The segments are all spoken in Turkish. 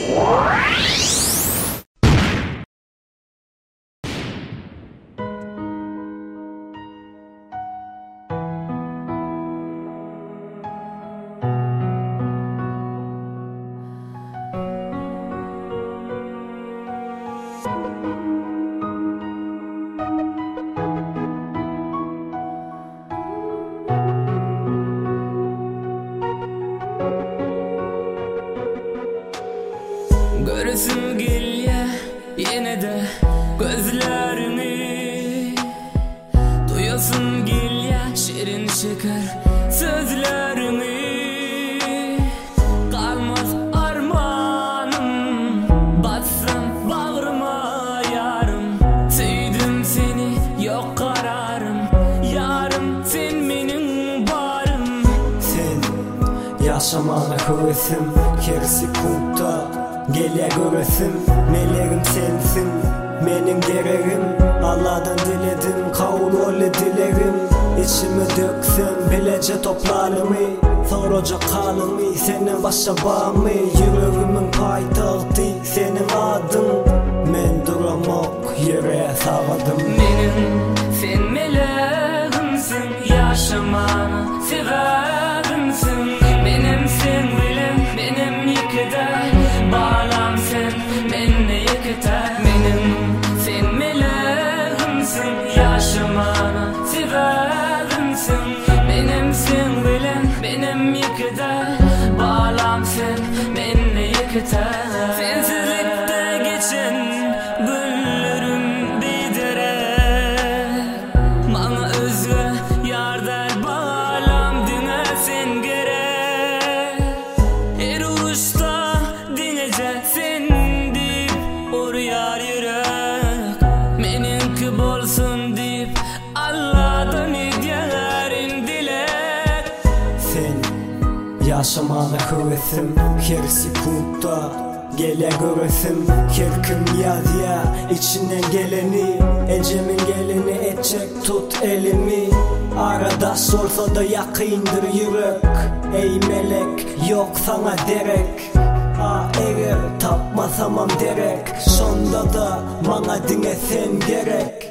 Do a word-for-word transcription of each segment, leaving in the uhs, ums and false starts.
Göresim gelye yine de gözlerini, duyasın gelye şirin şeker sözlerini. Kalmaz armanım, batsam bağrıma yarım. Sevdim seni, yok kararım, yarım sen benim barım. Sen yaşamana hevesim, her sekundda gele göresim. Meleğim sensin, menin gereğim. Allah'tan diledim, kavul öyle dilerim. İçime döksem bilece toplarımı, soracak halımı, senin başa bağımı. Yüreğimin paytahtı senin adın, men duramak yere sağladım. Benim sen meleğimsin, yaşamanı severimsin. Benim sen bilim, benim yıkıda bağlam sen, benimle yıkıda. Benim sen meleğimsin, yaşamanı severimsin. Benim sen bilim, benim yıkıda bağlam sen, benimle yıkıda. Sensizlikte geçen günlerim biderek, bana özgü yarder bağlam dine sen gerek. Her uçta dinece sen deyip oraya yürek. Meninki bolsun deyip Allah'tan edyerin dilek. Sen yaşamana hevesim, her sekundda gele göresim. Her gün yaz ya içinden geleni, ecemin geleni edecek tut elimi. Arada sorsa da yakındır yürek, ey melek yok sana derek. A eğer tapmasamam derek, sonda da bana dine sen gerek.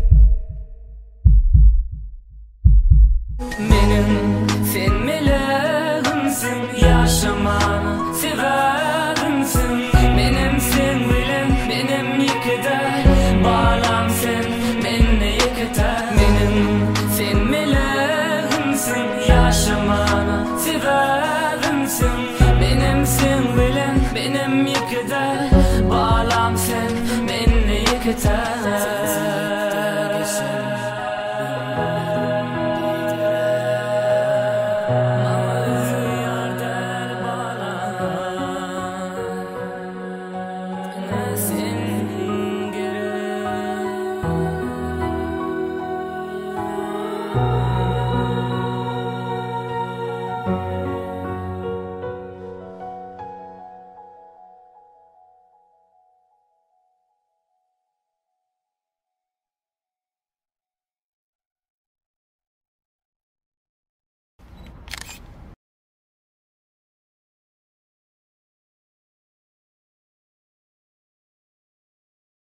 Benim sen meleğimsin, yaşamanı severimsin. Benim sen bilim, benim yıkıda bağlam sen, benimle yıkıda. Benim sen meleğimsin, yaşamanı severimsin. Benim sen bilim, benim yıkıda bağlam sen, benimle yıkıda.